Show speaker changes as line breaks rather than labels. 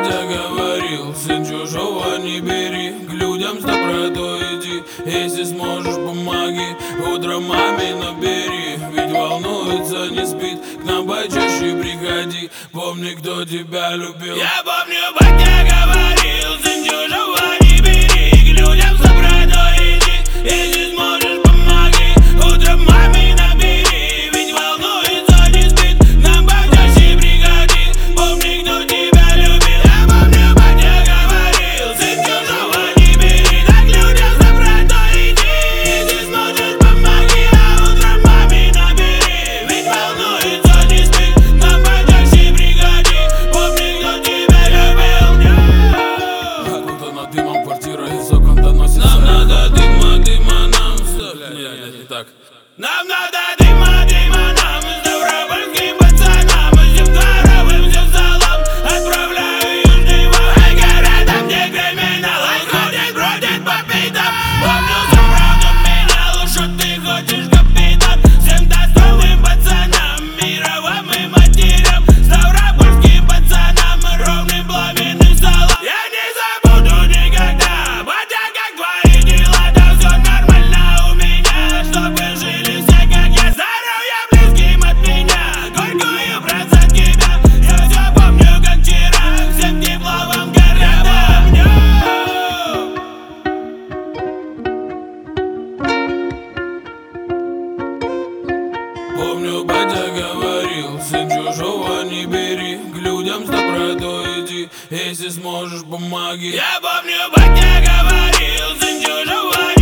батя говорил: сын чужого не бери, к людям с добротой иди. Если сможешь, помоги, утром маме набери, ведь волнуется, не спит, к нам почаще приходи. Помни, кто тебя любил.
Я помню, батя говорил: сын чужого не бери, к людям с добротой иди. Если сможешь, помоги, утром маме набери, ведь волнуется, не спит, к нам почаще приходи. Помни, кто тебя любил. Я помню, батя говорил: сын чужого не бери, к людям с добротой иди. Если сможешь, помоги, а утром маме набери, ведь волнуется, не спит, к нам почаще приходи. Помни, кто тебя любил.
Откуда над дымом квартира из окон доносится.
Нам надо дыма, дыма, нам
Не так.
Нам надо дыма, дыма, нам с ставропольским пацанам, всем дворовым, всем салам отправляю южный вам. Ай, городам, где криминал ходит, бродит по пятам. Помню, за правду менял, что ты хочешь, капитан. Всем достойным пацанам, мировым и матерям, ставропольским пацанам, ровным пламенным салам. Я не забуду никогда, батя, как твои дела, да все нормально у меня, чтобы жили все, как я. Здоровья близким от меня, горькую брат за тебя. Я все помню, как вчера, всем тепло вам города.
Помню, батя говорил: сын чужого не бери, к людям с добротой иди. Если сможешь, помоги.
Я помню, батя говорил: сын чужого